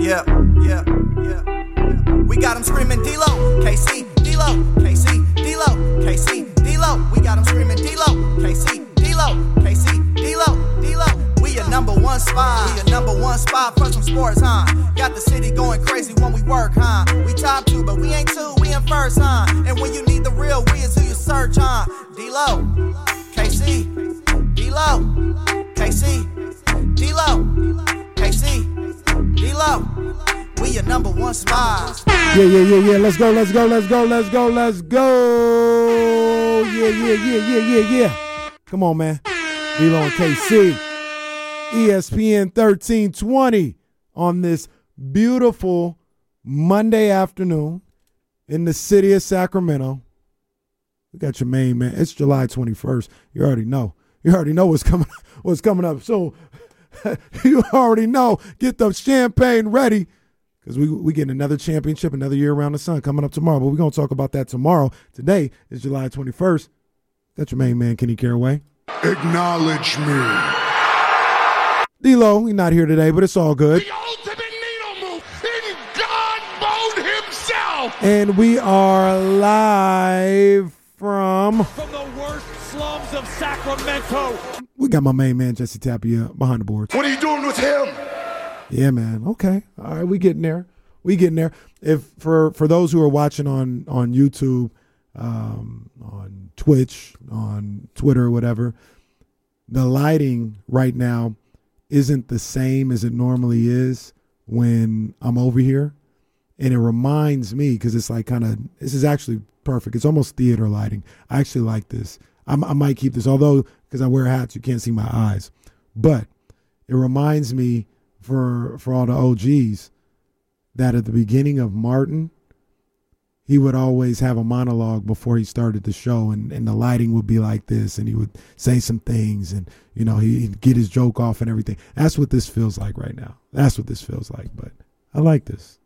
Yeah, yeah, yeah. We got them screaming D-Lo, KC, D-Lo, KC, D-Lo, KC, D-Lo. We got them screaming D-Lo, KC, D-Lo, KC, D-Lo, D-Lo. We a number one spot. We a number one spot for some sports, huh? Got the city going crazy when we work, huh? We top 2, but we ain't 2, we in first, huh? And when you need the real, we is who you search, huh? D-Lo, KC, D-Lo, KC, D-Lo, KC, D-Lo. We your number one spot. Yeah. Let's go. Yeah. Come on, man. D-Lo and KC. ESPN 1320 on this beautiful Monday afternoon in the city of Sacramento. We got your main man. It's July 21st. You already know. What's coming up soon. You already know. Get the champagne ready. Because we getting another championship, another year around the sun coming up tomorrow. But we're going to talk about that tomorrow. Today is July 21st. That's your main man, Kenny Caraway. Acknowledge me. D-Lo, he's not here today, but it's all good. The ultimate needle move in God mode himself. And we are live from the worst slums of Sacramento. We got my main man, Jesse Tapia, behind the boards. What are you doing with him? Yeah, man. Okay. All right, we getting there. If for those who are watching on YouTube, on Twitch, on Twitter, or whatever, the lighting right now isn't the same as it normally is when I'm over here. And it reminds me, because it's like this is actually perfect. It's almost theater lighting. I actually like this. I might keep this, although because I wear hats, you can't see my eyes. But it reminds me for all the OGs that at the beginning of Martin, he would always have a monologue before he started the show, and the lighting would be like this, and he would say some things, and he'd get his joke off and everything. That's what this feels like right now. That's what this feels like. But I like this.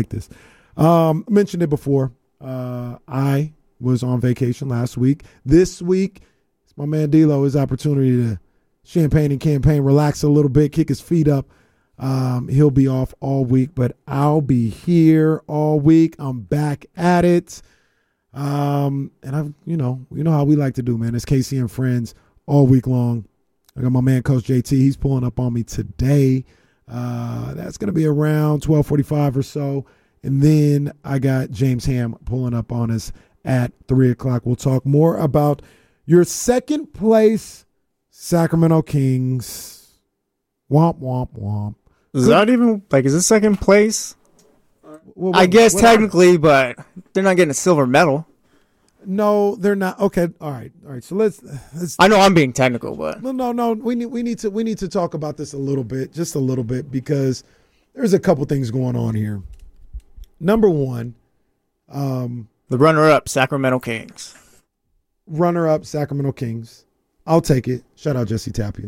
I mentioned it before. I was on vacation last week. This week, it's my man D-Lo, his opportunity to champagne and campaign, relax a little bit, kick his feet up. He'll be off all week, but I'll be here all week. I'm back at it. And I've, you know how we like to do, man. It's KC and Friends all week long. I got my man, Coach JT. He's pulling up on me today. That's going to be around 12:45 or so. And then I got James Ham pulling up on us at 3 o'clock. We'll talk more about your second place Sacramento Kings. Womp, womp, womp. Is that even, is it second place? I guess technically, but they're not getting a silver medal. No, they're not. Okay, all right. So let's. I know I'm being technical, but no. We need to talk about this a little bit, just a little bit, because there's a couple things going on here. Number one, the runner-up Sacramento Kings. Runner-up Sacramento Kings. I'll take it. Shout out Jesse Tapia.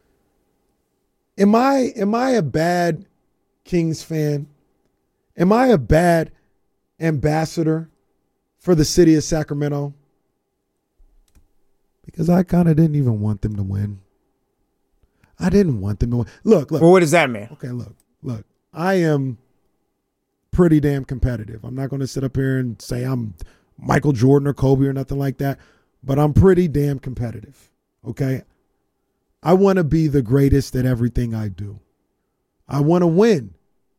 Am I a bad Kings fan? Am I a bad ambassador for the city of Sacramento? Because I kind of didn't even want them to win. I didn't want them to win. Look. Well, what does that mean? Okay, look. I am pretty damn competitive. I'm not going to sit up here and say I'm Michael Jordan or Kobe or nothing like that, but I'm pretty damn competitive, okay? I want to be the greatest at everything I do. I want to win.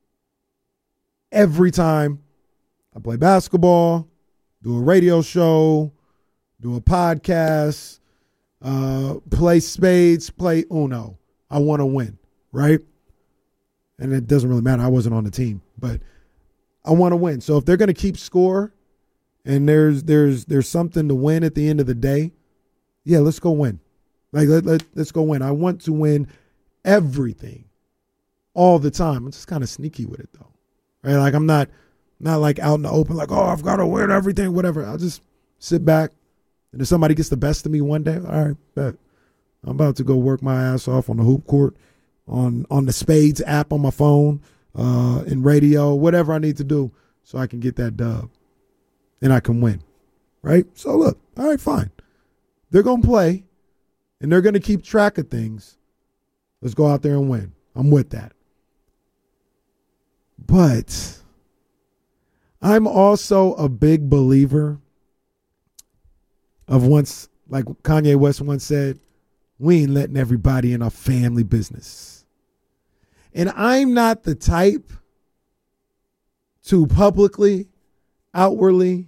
Every time I play basketball, do a radio show, do a podcast, play spades, play Uno. I want to win, right? And it doesn't really matter. I wasn't on the team, but I want to win. So if they're going to keep score and there's something to win at the end of the day, yeah, let's go win. Let's go win. I want to win everything all the time. I'm just kind of sneaky with it, though. Right? Like, I'm not like out in the open, like, oh, I've got to win everything, whatever. I'll just sit back. And if somebody gets the best of me one day, all right, bet. I'm about to go work my ass off on the hoop court, on the Spades app on my phone, in radio, whatever I need to do so I can get that dub and I can win. Right? So, look, all right, fine. They're going to play. And they're going to keep track of things. Let's go out there and win. I'm with that. But I'm also a big believer of once, like Kanye West once said, we ain't letting everybody in our family business. And I'm not the type to publicly, outwardly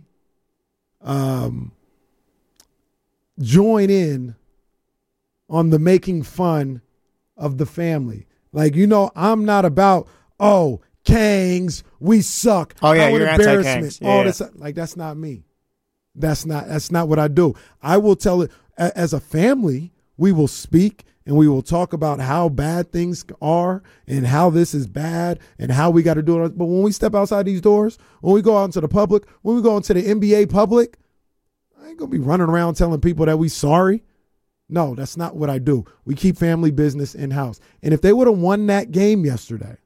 join in on the making fun of the family. Like, I'm not about, Kangs, we suck. Oh yeah, you're anti-Kangs. Yeah. All this, like, that's not me. That's not what I do. I will tell it as a family. We will speak and we will talk about how bad things are and how this is bad and how we got to do it. But when we step outside these doors, when we go out into the public, when we go into the NBA public, I ain't gonna be running around telling people that we sorry. No, that's not what I do. We keep family business in-house. And if they would have won that game yesterday,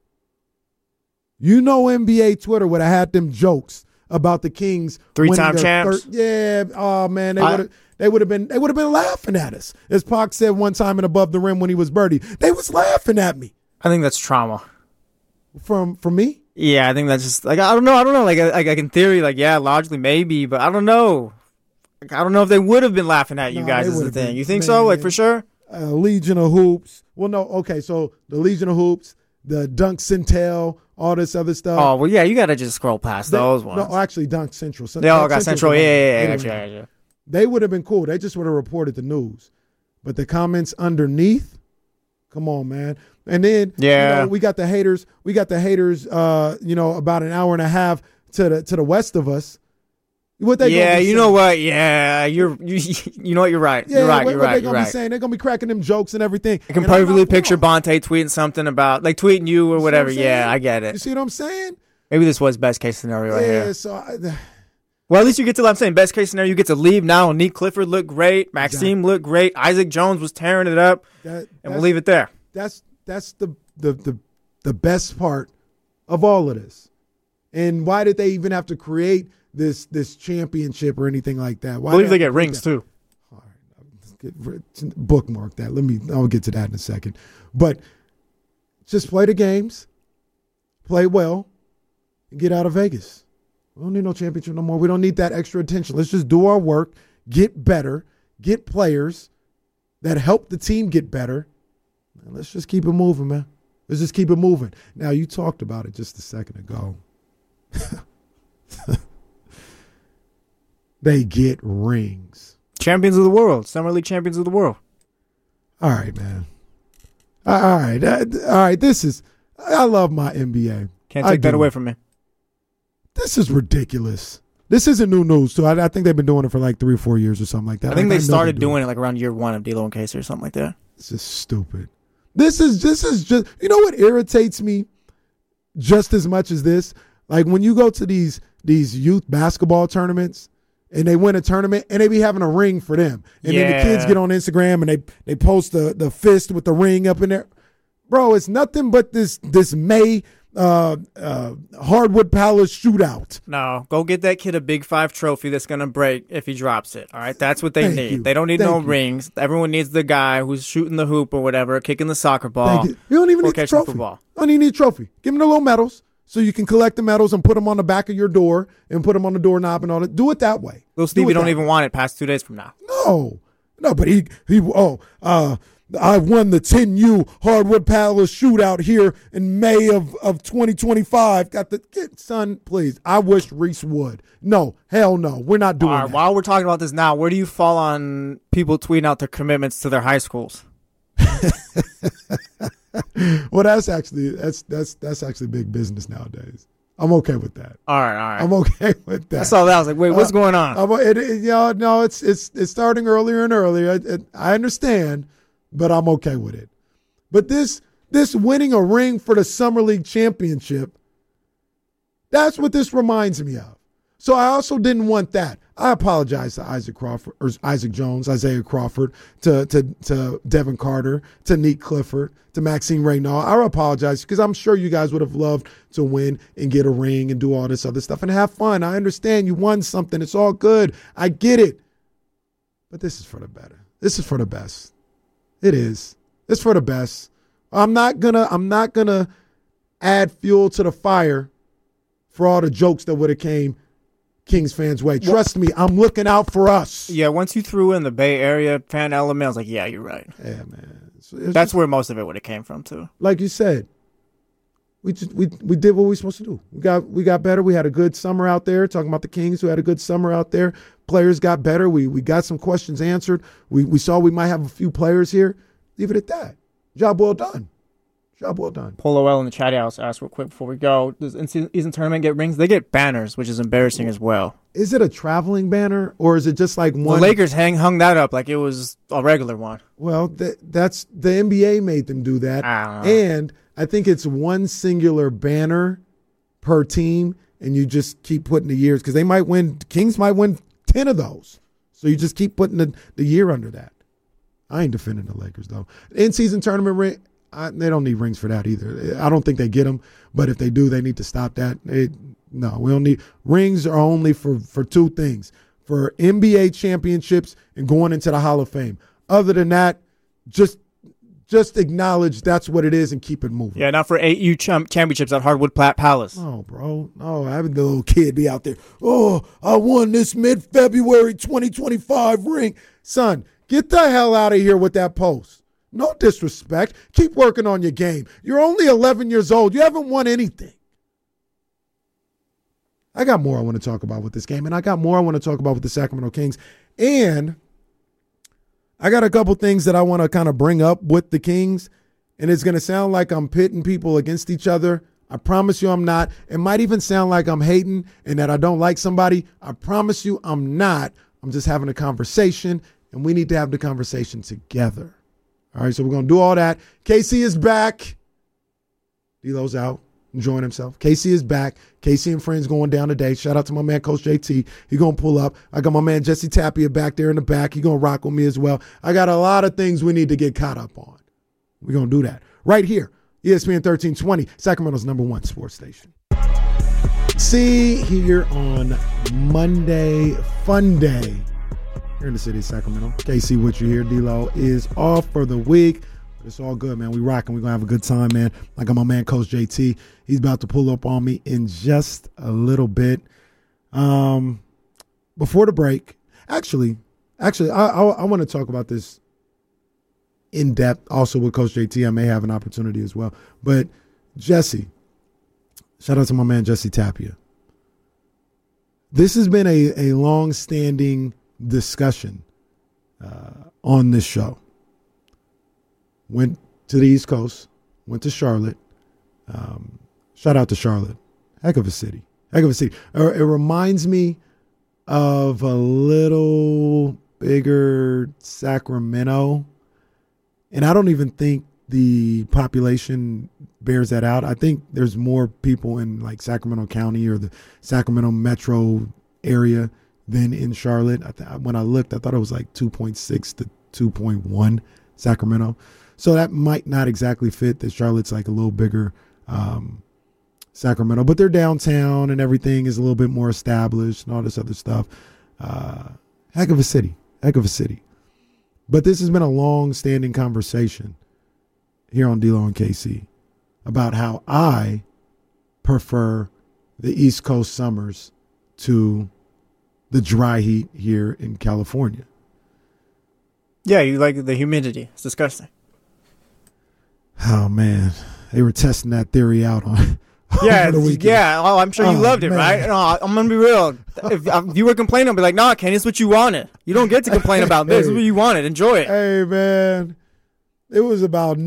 NBA Twitter would have had them jokes about the Kings. Three-time champs. Yeah. Oh man, they would have been laughing at us. As Pac said one time in Above the Rim when he was birdie, they was laughing at me. I think that's trauma. From me? Yeah, I think that's just like I don't know. Like in theory, like yeah, logically maybe, but I don't know. Like, I don't know if they would have been laughing at you guys. Is the thing. You think so? Like for sure? Legion of Hoops. Well, no. Okay, so the Legion of Hoops, the Dunk Centel, all this other stuff. Oh well, yeah. You got to just scroll past those ones. No, actually, Dunk Central. They all got Central. Yeah. Gotcha. They would have been cool. They just would have reported the news. But the comments underneath, come on, man. And then we got the haters. We got the haters. About an hour and a half to the west of us. What they? Yeah, you know what? Yeah, you know what? You're right. Yeah, you're right. What you're right. They gonna be saying? They're gonna be cracking them jokes and everything. I can perfectly picture Bonte tweeting something about like tweeting you or whatever. Yeah, I get it. You see what I'm saying? Maybe this was best case scenario right here. So. Well, at least you get to, I'm saying, best case scenario, you get to leave now. Nick Clifford looked great. Maxime looked great. Isaac Jones was tearing it up. And we'll leave it there. That's the best part of all of this. And why did they even have to create this championship or anything like that? I believe they get rings, too. All right. Bookmark that. I'll get to that in a second. But just play the games, play well, and get out of Vegas. We don't need no championship no more. We don't need that extra attention. Let's just do our work, get better, get players that help the team get better, and let's just keep it moving, man. Let's just keep it moving. Now, you talked about it just a second ago. They get rings. Champions of the world. Summer League champions of the world. All right, man. All right. I love my NBA. Can't take that away from me. This is ridiculous. This isn't new news, too. I think they've been doing it for like 3 or 4 years or something like that. I think they started doing it like around year 1 of D'Lo and Casey or something like that. This is stupid. This is just, you know what irritates me just as much as this? Like when you go to these youth basketball tournaments and they win a tournament and they be having a ring for them. And then the kids get on Instagram and they post the fist with the ring up in there. Bro, it's nothing but this May Hardwood Palace shootout. No, go get that kid a Big 5 trophy that's going to break if he drops it. All right, that's what they need. They don't need rings. Everyone needs the guy who's shooting the hoop or whatever, kicking the soccer ball. You don't even need the trophy. You don't even need a trophy. Give them the little medals so you can collect the medals and put them on the back of your door and put them on the doorknob and all that. Do it that way. Little Stevie don't even want it past 2 days from now. No, but I won the 10U Hardwood Palace shootout here in May of 2025. Son, please. I wish Reese would. No, hell no. We're not doing that. While we're talking about this now, where do you fall on people tweeting out their commitments to their high schools? Well, that's actually big business nowadays. I'm okay with that. All right. I'm okay with that. I saw that. I was like, wait, what's going on? It's starting earlier and earlier. I understand. But I'm okay with it. But this winning a ring for the Summer League championship, that's what this reminds me of. So I also didn't want that. I apologize to Isaac Jones, Isaiah Crawford, to Devin Carter, to Nick Clifford, to Maxime Reynaud. I apologize because I'm sure you guys would have loved to win and get a ring and do all this other stuff and have fun. I understand you won something. It's all good. I get it. But this is for the better. This is for the best. It is. It's for the best. I'm not gonna add fuel to the fire for all the jokes that would have came Kings fans' way. Trust me, I'm looking out for us. Yeah, once you threw in the Bay Area fan element, I was like, yeah, you're right. Yeah, man. That's where most of it would have came from, too. Like you said, we did what we were supposed to do. We got better. We had a good summer out there, talking about the Kings who had a good summer out there. Players got better. We got some questions answered. We saw we might have a few players here. Leave it at that. Job well done. Job well done. Polo L in the chat house asked real quick before we go, does in-season tournament get rings? They get banners, which is embarrassing as well. Is it a traveling banner, or is it just like one? The Lakers hung that up like it was a regular one. Well, that's the NBA made them do that. And I think it's one singular banner per team, and you just keep putting the years, because they might win. Kings might win 10 of those. So you just keep putting the year under that. I ain't defending the Lakers, though. In-season tournament ring, they don't need rings for that either. I don't think they get them, but if they do, they need to stop that. No, we don't need rings. Are only for two things: for NBA championships and going into the Hall of Fame. Other than that, just acknowledge that's what it is and keep it moving. Yeah, not for 8U championships at Hardwood Palace. Oh, bro. No, having the little kid be out there. Oh, I won this mid-February 2025 ring. Son, get the hell out of here with that post. No disrespect. Keep working on your game. You're only 11 years old. You haven't won anything. I got more I want to talk about with this game, and I got more I want to talk about with the Sacramento Kings. And I got a couple things that I want to kind of bring up with the Kings, and it's going to sound like I'm pitting people against each other. I promise you I'm not. It might even sound like I'm hating and that I don't like somebody. I promise you I'm not. I'm just having a conversation, and we need to have the conversation together. All right, so we're going to do all that. KC is back. D-Lo's out, enjoying himself. KC is back. KC and friends going down today. Shout out to my man, Coach JT. He's going to pull up. I got my man, Jesse Tapia, back there in the back. He's going to rock with me as well. I got a lot of things we need to get caught up on. We're going to do that right here. ESPN 1320, Sacramento's #1 sports station. See here on Monday, fun day. Here in the city of Sacramento. KC with you here. D-Lo is off for the week. But it's all good, man. We rocking. We're going to have a good time, man. I got my man, Coach JT. He's about to pull up on me in just a little bit. Before the break, actually, I want to talk about this in depth also with Coach JT. I may have an opportunity as well. But Jesse, shout out to my man, Jesse Tapia. This has been a long-standing discussion on this show. Went to the East Coast, went to Charlotte. Shout out to Charlotte. Heck of a city. It reminds me of a little bigger Sacramento. And I don't even think the population bears that out. I think there's more people in like Sacramento County or the Sacramento metro area than in Charlotte. When I looked, I thought it was like 2.6 to 2.1 Sacramento. So that might not exactly fit that Charlotte's like a little bigger Sacramento. But they're downtown and everything is a little bit more established and all this other stuff. Heck of a city. But this has been a long-standing conversation here on D-Lo and KC about how I prefer the East Coast summers to the dry heat here in California. Yeah, you like the humidity. It's disgusting. Oh, man. They were testing that theory out on yeah, yeah. Oh, I'm sure you loved it, right? No, I'm going to be real. If you were complaining, I'd be like, nah, Kenny, it's what you wanted. You don't get to complain about this. It's what you wanted. Enjoy it. Hey, man. It was about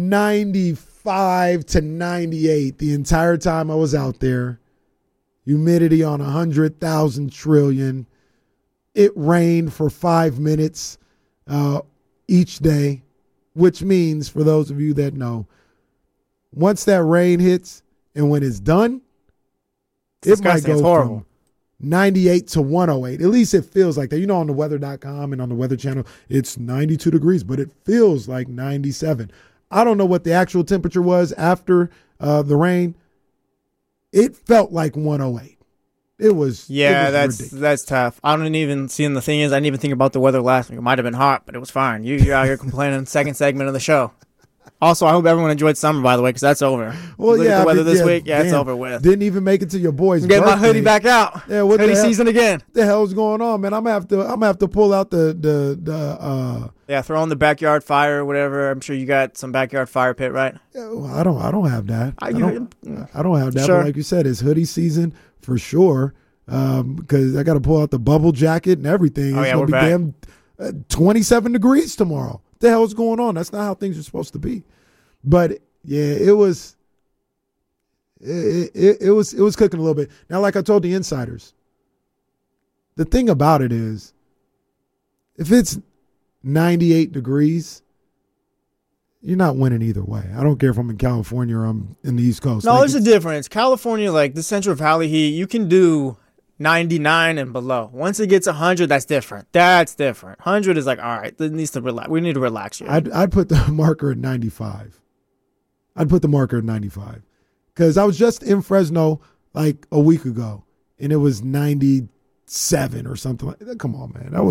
95 to 98 the entire time I was out there. Humidity on 100,000 trillion. It rained for 5 minutes each day, which means, for those of you that know, once that rain hits and when it's done, it might go from 98 to 108. At least it feels like that. You know, on the weather.com and on the Weather Channel, it's 92 degrees, but it feels like 97. I don't know what the actual temperature was after the rain. It felt like 108. It was that's tough. I don't even see. And the thing is, I didn't even think about the weather last week. It might have been hot, but it was fine. You're out here complaining. Second segment of the show. Also, I hope everyone enjoyed summer, by the way, because that's over. Well, look yeah, at the weather this week. damn, it's over with. Didn't even make it to your boy's Get birthday. my hoodie back out. Yeah, what hoodie the hell, season again. What the hell's going on, man? I'm gonna have to pull out the throw on the backyard fire or whatever. I'm sure you got some backyard fire pit, right? Yeah, well, I don't have that. I don't have that. Sure. But like you said, it's hoodie season for sure. Because I got to pull out the bubble jacket and everything. Oh, it's yeah, gonna be we're damn 27 degrees tomorrow. What the hell's going on? That's not how things are supposed to be. But yeah, it was cooking a little bit. Now, like I told the insiders, the thing about it is, if it's 98 degrees, you're not winning either way. I don't care if I'm in California or I'm in the East Coast. No, like, there's a difference. California, like the Central Valley heat, you can do 99 and below. Once it gets 100, that's different. That's different. 100 is like, all right, it needs to relax. We need to relax here. I'd put the marker at 95. Because I was just in Fresno like a week ago, and it was 97 or something like that. Come on, man.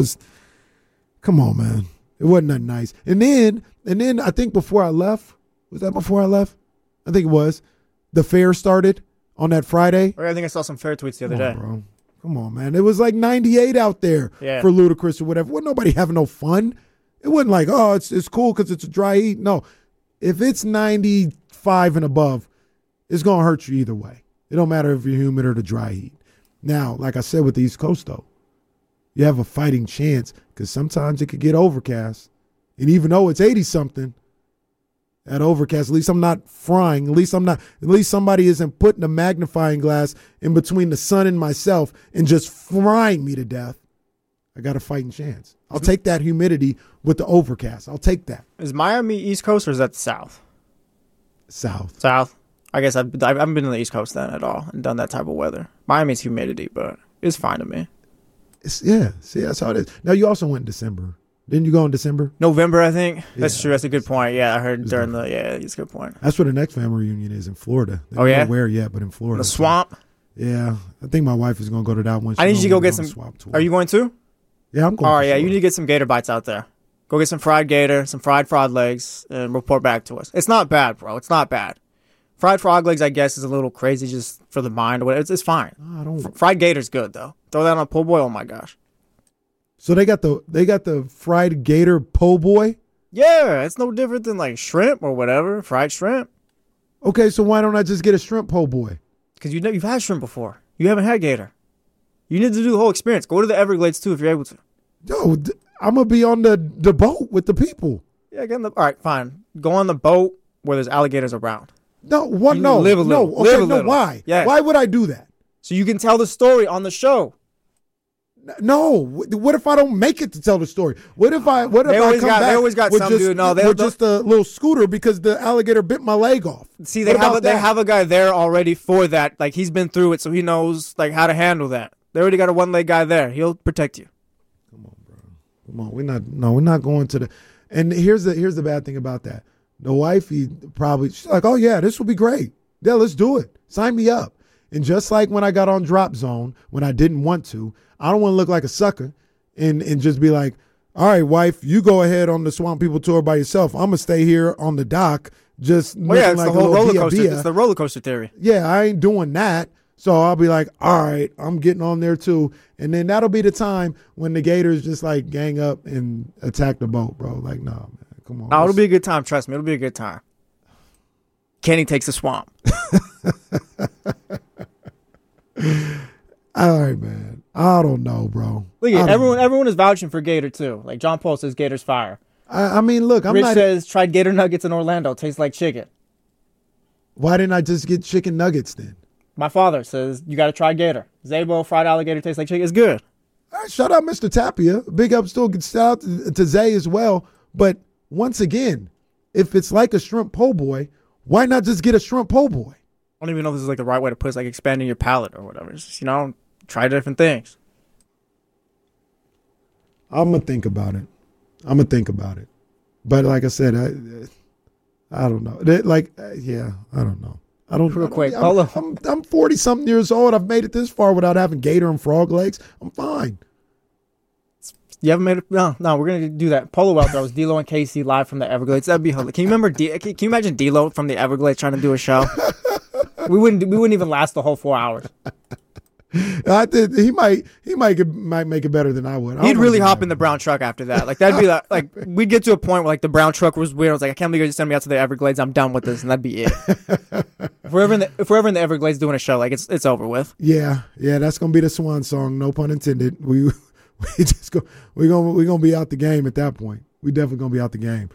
It wasn't that nice. And then I think before I left, was that before I left? I think it was. The fair started on that Friday. I think I saw some fair tweets the other day. Bro. Come on, man. It was like 98 out there for Ludacris or whatever. Wasn't nobody having no fun. It wasn't like, oh, it's cool because it's a dry heat. No. If it's 95 and above, it's going to hurt you either way. It don't matter if you're humid or the dry heat. Now, like I said with the East Coast, though, you have a fighting chance because sometimes it could get overcast. And even though it's 80-something, at overcast, at least I'm not frying. At least somebody isn't putting a magnifying glass in between the sun and myself and just frying me to death. I got a fighting chance. I'll take that humidity with the overcast. I'll take that. Is Miami East Coast or is that the South? South. I guess I haven't been to the East Coast then at all and done that type of weather. Miami's humidity, but it's fine to me. See, that's how it is. Now, you also went in December. Didn't you go in December? November, I think. That's Yeah. true. That's a good point. Yeah, I heard during the, it's a good point. That's where the next family reunion is, in Florida. They Oh, yeah? don't know where yet, but in Florida. The swamp. Yeah. I think my wife is going to go to that one. I need you to go get some. Swamp tour. Are you going to? Yeah, I'm going. All right, for yeah, sure. you need to get some gator bites out there. Go get some fried gator, some fried frog legs, and report back to us. It's not bad, bro. It's not bad. Fried frog legs, I guess, is a little crazy just for the mind or whatever. It's fine. I don't. Fried gator's good though. Throw that on a po' boy. Oh my gosh. So they got the fried gator po' boy. Yeah, it's no different than like shrimp or whatever. Fried shrimp. Okay, so why don't I just get a shrimp po' boy? Because you've had shrimp before. You haven't had gator. You need to do the whole experience. Go to the Everglades too if you're able to. Yo, I'm gonna be on the boat with the people. Yeah, all right, fine. Go on the boat where there's alligators around. No, what? You No, live a little. no. Okay, Live a no. little. Why? Yes. Why would I do that? So you can tell the story on the show. No. What if I don't make it to tell the story? What if I come back? They always got with some just, dude. No, with just a little scooter because the alligator bit my leg off. See, What about they that? have a guy there already for that. Like he's been through it, so he knows like how to handle that. They already got a one-leg guy there. He'll protect you. Come on, we're not going to the. And here's the bad thing about that. The wifey she's like, oh yeah, this will be great. Yeah, let's do it. Sign me up. And just like when I got on Drop Zone when I didn't want to, I don't want to look like a sucker and just be like, all right, wife, you go ahead on the Swamp People tour by yourself. I'm gonna stay here on the dock, just Well, yeah, looking it's like the whole a little roller coaster. Bia. It's the roller coaster theory. Yeah, I ain't doing that. So I'll be like, all right, I'm getting on there too. And then that'll be the time when the Gators just like gang up and attack the boat, bro. Like, nah, man, come on. No, it'll be a good time. Trust me, it'll be a good time. Kenny takes the swamp. All right, man. I don't know, bro. Look at everyone is vouching for Gator too. Like John Paul says, Gator's fire. I mean, look, I'm Rich not. says tried Gator nuggets in Orlando. Tastes like chicken. Why didn't I just get chicken nuggets then? My father says you got to try Gator. Zabo fried alligator tastes like chicken. It's good. All right, shout out Mr. Tapia. Big up still. Shout out to Zay as well. But once again, if it's like a shrimp po' boy, why not just get a shrimp po' boy? I don't even know if this is like the right way to put it. It's like expanding your palate or whatever. It's just, try different things. I'm gonna think about it. But like I said, I don't know. I don't know. I don't. Real quick, I'm 40 something years old. I've made it this far without having gator and frog legs. I'm fine. You haven't made it? No, we're going to do that. Polo well throws, D'Lo and KC live from the Everglades. That'd be hilarious. Can you remember, can you imagine D'Lo from the Everglades trying to do a show? We wouldn't even last the whole 4 hours. I think he might make it better than I would. He'd really hop in the brown truck after that. Like that'd be like we'd get to a point where like the brown truck was weird. I was like, I can't believe you're just sending me out to the Everglades. I'm done with this, and that'd be it. If we're ever in the Everglades doing a show, like it's over with. Yeah, that's gonna be the swan song. No pun intended. We're gonna be out the game at that point. We definitely gonna be out the game.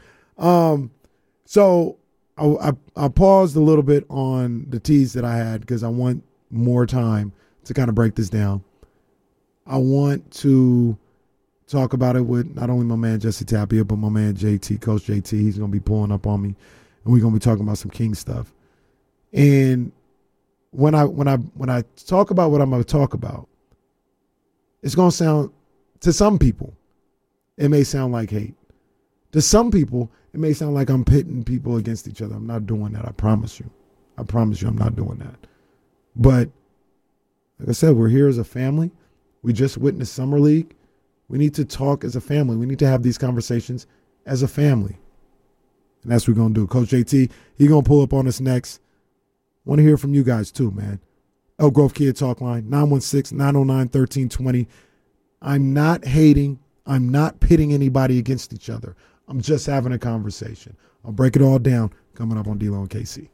So I paused a little bit on the tease that I had because I want more time to kind of break this down. I want to talk about it with not only my man Jesse Tapia, but my man JT, Coach JT. He's going to be pulling up on me, and we're going to be talking about some King stuff. And when I talk about what I'm going to talk about, it's going to sound, to some people, it may sound like hate. To some people, it may sound like I'm pitting people against each other. I'm not doing that. I promise you. I'm not doing that. But like I said, we're here as a family. We just witnessed Summer League. We need to talk as a family. We need to have these conversations as a family. And that's what we're going to do. Coach JT, he's going to pull up on us next. Want to hear from you guys too, man. Elk Grove Kid Talk Line, 916-909-1320. I'm not hating. I'm not pitting anybody against each other. I'm just having a conversation. I'll break it all down coming up on D-Lo and KC.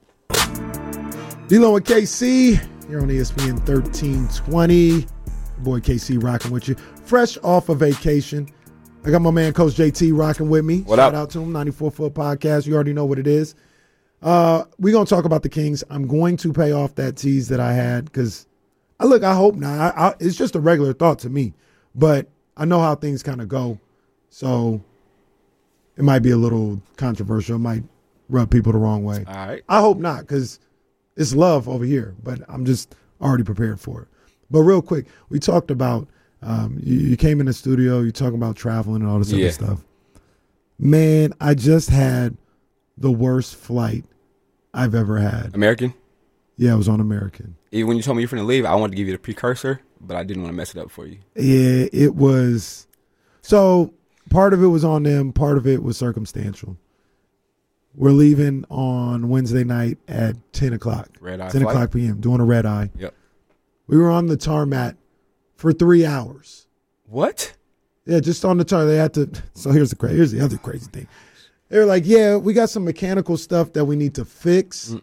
D-Lo and KC here on ESPN 1320. Boy KC rocking with you. Fresh off a vacation. I got my man Coach JT rocking with me. Shout out to him, 94 Foot Podcast. You already know what it is. We're going to talk about the Kings. I'm going to pay off that tease that I had because, I hope not. It's just a regular thought to me. But I know how things kind of go. So it might be a little controversial. It might rub people the wrong way. All right. I hope not because it's love over here. But I'm just already prepared for it. But real quick, we talked about you came in the studio. You talking about traveling and all this other stuff. Man, I just had the worst flight I've ever had. American? Yeah, it was on American. Even when you told me you're finna leave, I wanted to give you the precursor, but I didn't want to mess it up for you. Yeah, it was. So part of it was on them. Part of it was circumstantial. We're leaving on Wednesday night at 10 o'clock. Red eye 10 flight? o'clock p.m. Doing a red eye. Yep. We were on the tarmac for 3 hours. What? Yeah, just on the tarmac. They had to. So here's the other crazy thing. They were like, yeah, we got some mechanical stuff that we need to fix.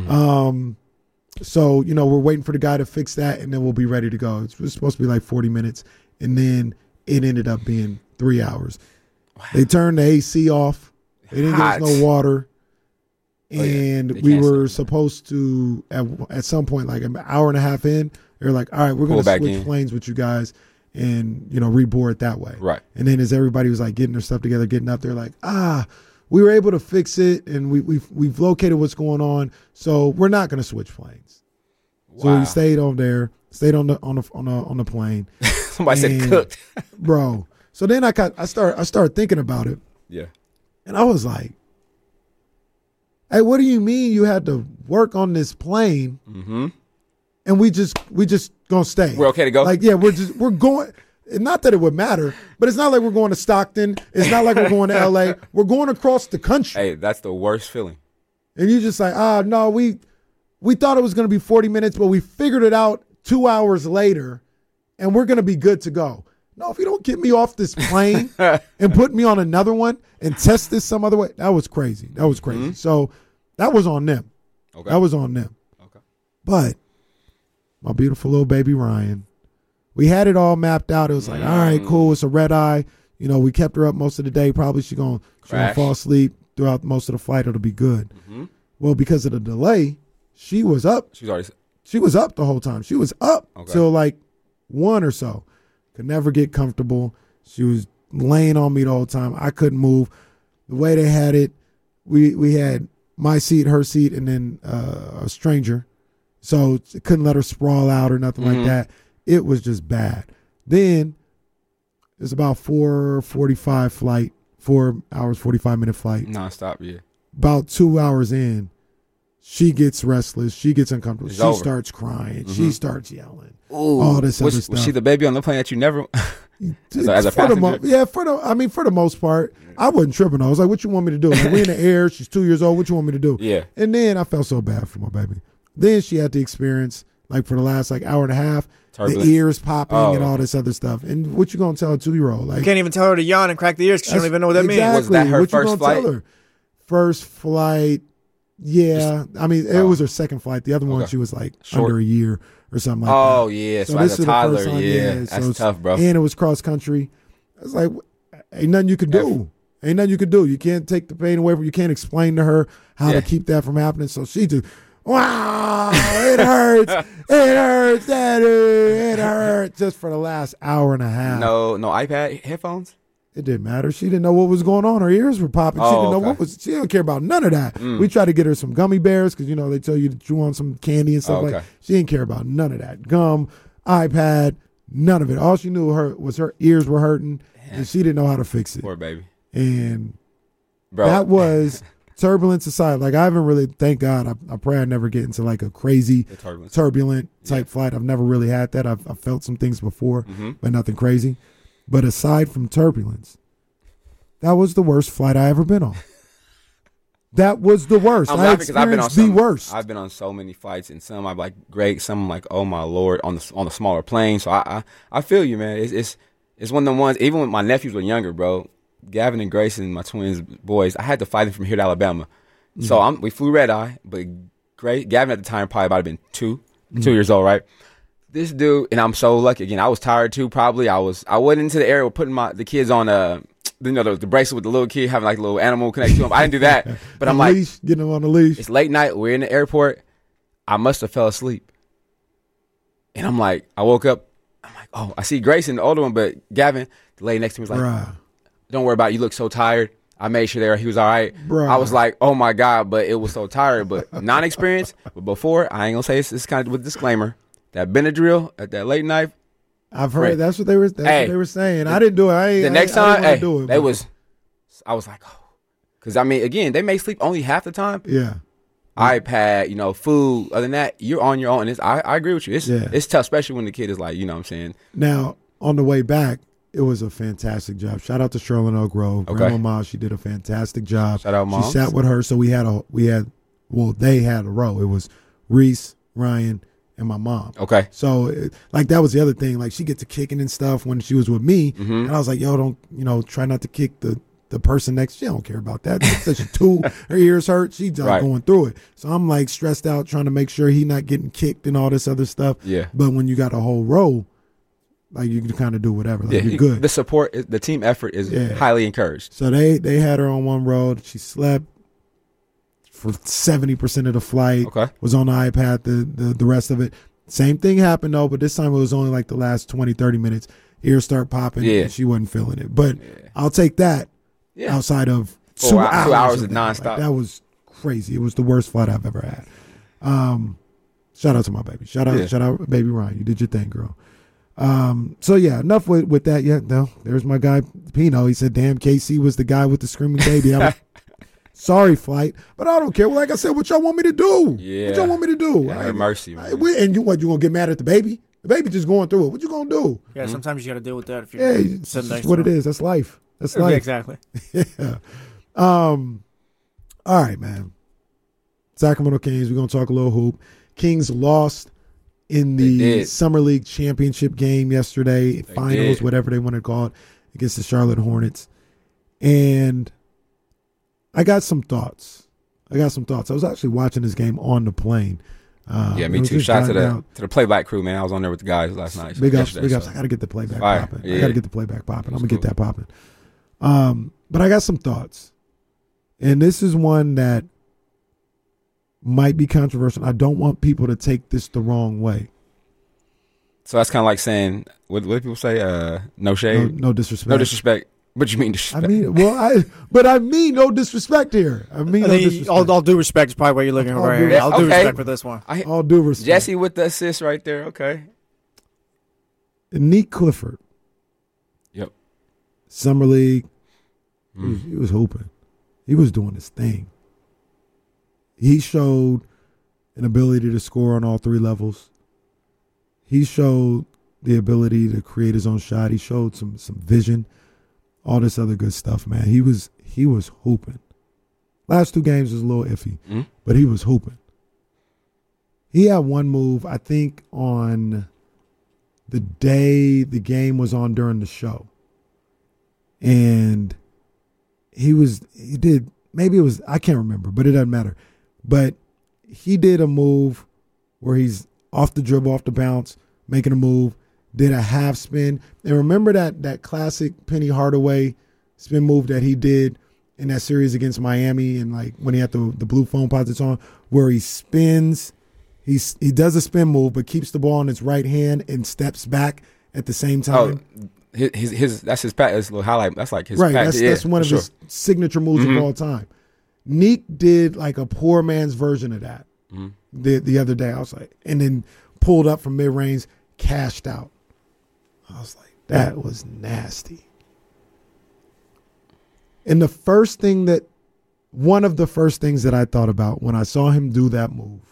So, we're waiting for the guy to fix that, and then we'll be ready to go. It was supposed to be like 40 minutes, and then it ended up being 3 hours. Wow. They turned the AC off. They didn't give us no water. And we were supposed to, at some point, like an hour and a half in, they're like, all right, we're going to switch planes with you guys and, reboard that way. Right. And then as everybody was like getting their stuff together, getting up, they're like, we were able to fix it, and we've located what's going on, so we're not going to switch planes. Wow. So we stayed on the plane. Somebody said cooked, bro. So then I started thinking about it. Yeah, and I was like, "Hey, what do you mean you had to work on this plane? Mm-hmm. And we just gonna stay? We're okay to go? Like, yeah, we're going." Not that it would matter, but it's not like we're going to Stockton. It's not like we're going to L.A. We're going across the country. Hey, that's the worst feeling. And you're just like, no, we thought it was going to be 40 minutes, but we figured it out 2 hours later, and we're going to be good to go. No, if you don't get me off this plane and put me on another one and test this some other way, that was crazy. Mm-hmm. So that was on them. Okay. That was on them. Okay. But my beautiful little baby Ryan, we had it all mapped out. It was like, all right, cool. It's a red eye. We kept her up most of the day. Probably she's gonna fall asleep throughout most of the flight. It'll be good. Mm-hmm. Well, because of the delay, she was up. She was up the whole time. She was up till like 1 or so. Could never get comfortable. She was laying on me the whole time. I couldn't move. The way they had it, we had my seat, her seat, and then a stranger. So couldn't let her sprawl out or nothing like that. It was just bad. Then it's about 4:45 flight, 4 hours, 45-minute flight. Nonstop, yeah. About 2 hours in, She gets restless. She gets uncomfortable. It's She over. starts crying. She starts yelling. Ooh, All this other was stuff. she the baby on the plane that you never? as a For the passenger? for the most part, I wasn't tripping. I was like, "What you want me to do?" Like, we in the air. She's 2 years old. What you want me to do? Yeah. And then I felt so bad for my baby. Then she had to experience, like, for the last hour and a half, Turbulence. the ears popping and Oh. all this other stuff. And what you gonna tell a 2-year-old? Like, You can't even tell her to yawn and crack the ears because she don't even know what that means. exactly. Was that her What you first gonna flight? tell her? First flight. Yeah, I mean, it was her second flight. The other one, Okay. she was like Short. under a year or something like that. Oh yeah, so this as is a the first toddler, time, yeah, so that's it's- tough, bro. And it was cross country. It's like, ain't nothing you could do. Ain't nothing you could do. You can't take the pain away from. You can't explain to her how Yeah. to keep that from happening. So she just, wow, it hurts, it hurts, daddy, it hurts. Just for the last hour and a half. No iPad headphones. It didn't matter. She didn't know what was going on. Her ears were popping. She Oh, didn't know okay. what was. She didn't care about none of that. We tried to get her some gummy bears because they tell you to chew on some candy and stuff Oh, like. okay. She didn't care about none of that. Gum, iPad, none of it. All she knew was her ears were hurting, and she didn't know how to fix it. Poor baby, And bro. that was turbulence aside. Like, I haven't really. Thank God. I pray I never get into like a crazy The turbulence. turbulent type flight. I've never really had that. I've felt some things before, Mm-hmm. but nothing crazy. But aside from turbulence, that was the worst flight I ever been on. That was the worst. I'm I laughing because I've been on experienced the worst. I've been on so many flights, and some I'm like great, some I'm like, oh my lord, on the smaller plane. So I feel you, man. It's one of the ones. Even when my nephews were younger, bro, Gavin and Grayson, my twins boys, I had to fly them from here to Alabama. So we flew red eye, but Gavin at the time probably about to been 2 years old, right? This dude, and I'm so lucky. Again, I was tired too. Probably I went into the area with putting the kids on the bracelet with the little kid having like a little animal connect to him. I didn't do that, but I'm like, leash, getting them on the leash. it's late night. We're in the airport. I must have fell asleep, and I'm like, I woke up. I'm like, oh, I see Grayson, the older one, but Gavin, the lady next to me was like, Bruh. don't worry about it. You look so tired. I made sure he was all right. Bruh. I was like, oh my God, but it was so tired. But non-experience. But before, I ain't gonna say this kind of with disclaimer. That Benadryl at that late night. I've heard Right. that's what they were. That's what they were saying. I didn't do it. The next I time, didn't wanna hey, do it, they but- was. I was like, oh, because I mean, again, they may sleep only half the time. Yeah. iPad, food. Other than that, you're on your own. And I agree with you. It's tough, especially when the kid is like, what I'm saying. Now, on the way back, it was a fantastic job. Shout out to Sherlyn Oak Grove. Okay. Grandma Ma, she did a fantastic job. Shout out, She Moms. sat with her, so they had a row. It was Reese, Ryan, and my mom. Okay. So, that was the other thing. Like, she get to kicking and stuff when she was with me, Mm-hmm. and I was like, yo, don't, try not to kick the person next. She don't care about that. She's 2, her ears hurt. She's Right. going through it. So I'm like stressed out trying to make sure he not getting kicked and all this other stuff. Yeah. But when you got a whole row, like, you can kind of do whatever. Like, you're good. The support, the team effort is highly encouraged. So they had her on one row. She slept for 70% of the flight. Okay. Was on the iPad the rest of it. Same thing happened though, but this time it was only like the last 20, 30 minutes. Ears start popping. Yeah. And she wasn't feeling it. But I'll take that Yeah. outside of 4 2 hours, hours. 2 hours of of that. nonstop. Like, that was crazy. It was the worst flight I've ever had. Shout out to my baby. Shout out baby Ryan. You did your thing, girl. So yeah, enough with that. Yeah, no, there's my guy Pino. He said, damn, KC was the guy with the screaming baby. I was, sorry, flight, but I don't care. Well, like I said, what y'all want me to do? Yeah. What y'all want me to do? Yeah, have mercy, man. And you gonna get mad at the baby? The baby just going through it. What you gonna do? Yeah, sometimes you got to deal with that if you're Yeah, it's sitting next just what to it them. is. That's life. That's Yeah, life. exactly. Yeah. All right, man. Sacramento Kings. We're gonna talk a little hoop. Kings lost in They the did. Summer League championship game yesterday, finals, did. whatever they want to call it, against the Charlotte Hornets. And I got some thoughts. I was actually watching this game on the plane. Yeah, I me was too. just Shout out to driving out. the playback crew, man. I was on there with the guys last night. Big ups, yesterday, big ups. so. I got to get the playback Fire. popping. I Yeah. got to get the playback popping. I'm That's going to get cool. that popping. But I got some thoughts. And this is one that might be controversial. I don't want people to take this the wrong way. So that's kind of like saying, what do people say? No No, shade? no disrespect. No disrespect. What you mean I disrespect? mean, I mean no disrespect here. I mean I no think disrespect. all due respect is probably what you're looking for All right due here. All due respect. respect for this one. All due respect. Jesse with the assist right there. Okay. Neek Clifford, Yep. Summer League, he was hooping. He was doing his thing. He showed an ability to score on all three levels. He showed the ability to create his own shot. He showed some vision, all this other good stuff, man. He was hooping. Last 2 games was a little iffy, but he was hooping. He had one move, I think, on the day the game was on during the show. And I can't remember, but it doesn't matter. But he did a move where he's off the dribble, off the bounce, making a move, did a half spin. And remember that classic Penny Hardaway spin move that he did in that series against Miami, and like when he had the blue foam posits on, where he spins, he does a spin move but keeps the ball in his right hand and steps back at the same time. Oh, his that's his little highlight. That's like his right. practice. That's one of his signature moves of all time. Neek did like a poor man's version of that the other day. I was like, and then pulled up from mid range, cashed out. I was like, that was nasty. And one of the first things that I thought about when I saw him do that move,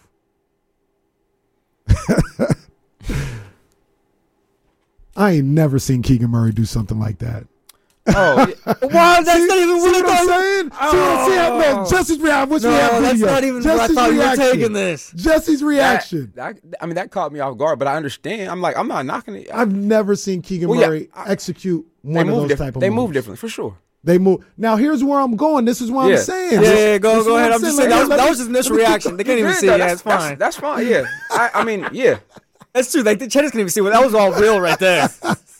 I ain't never seen Keegan Murray do something like that. Oh, wow, that's not even what I'm saying. Man, Jesse's reaction. I wish we had video. That's not even where I thought you were taking this. Jesse's reaction. That caught me off guard, but I understand. I'm not knocking it. I've never seen Keegan Murray execute one of those type of moves. They move differently, for sure. They move. Now, here's where I'm going. This is what I'm saying. Yeah, go ahead. I'm just saying that was his initial reaction. They can't even see it. That's fine. That's fine, yeah. I mean, yeah. That's true. Like, the Cheddars can't even see it. That was all real right there.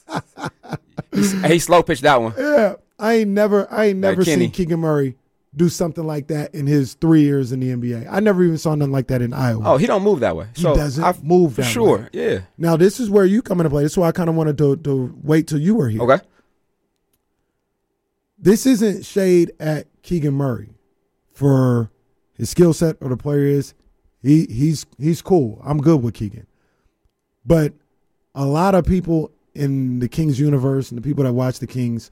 He slow pitched that one. Yeah. I ain't never seen Keegan Murray do something like that in his 3 years in the NBA. I never even saw nothing like that in Iowa. Oh, he don't move that way. He doesn't move that way. For sure, yeah. Now, this is where you come into play. This is why I kind of wanted to wait till you were here. Okay. This isn't shade at Keegan Murray for his skill set or the player is. He's cool. I'm good with Keegan. But a lot of people in the Kings universe and the people that watch the Kings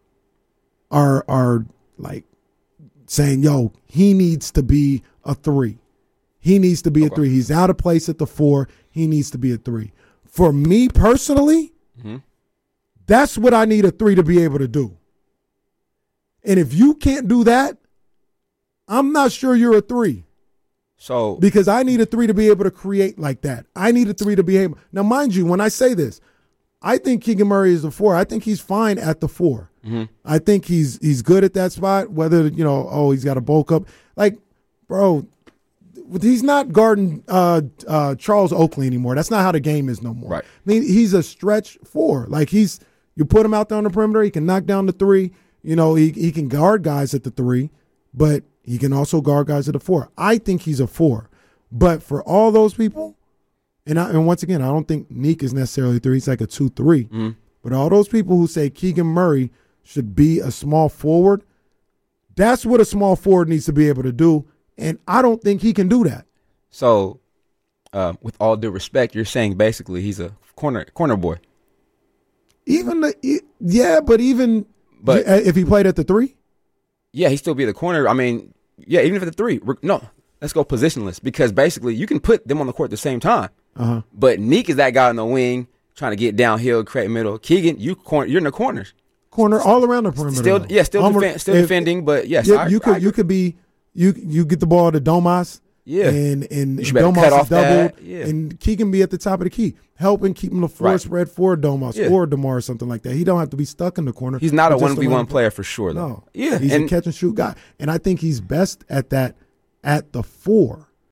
are like saying, yo, he needs to be a 3. He needs to be a 3. He's out of place at the 4. He needs to be a 3. For me personally, that's what I need a 3 to be able to do. And if you can't do that, I'm not sure you're a 3. So because I need a 3 to be able to create like that. I need a 3 to be able. Now, mind you, when I say this, I think Keegan Murray is a 4. I think he's fine at the 4. I think he's good at that spot. Whether he's got to bulk up. Like, bro, he's not guarding Charles Oakley anymore. That's not how the game is no more. Right. I mean, he's a stretch 4. Like you put him out there on the perimeter, he can knock down the 3. He can guard guys at the 3, but he can also guard guys at the 4. I think he's a 4. But for all those people, and once again, I don't think Neek is necessarily a 3. He's like a 2-3. But all those people who say Keegan Murray should be a small forward, that's what a small forward needs to be able to do. And I don't think he can do that. So, with all due respect, you're saying basically he's a corner boy. But if he played at the 3? Yeah, he'd still be the corner. I mean, yeah, even if at the 3. No, let's go positionless because basically you can put them on the court at the same time. But Neek is that guy in the wing trying to get downhill, create middle. Keegan, you're in the corners. Corner all around the perimeter. Still defending, but yes. You could be you get the ball to Domas. Yeah. And Domas cut off doubled. Yeah. And Keegan be at the top of the key, helping keep him the floor spread for Domas or DeMar or something like that. He don't have to be stuck in the corner. He's not a 1v1 player for sure, though. No. Yeah. He's a catch and shoot guy. And I think he's best at that at the 4.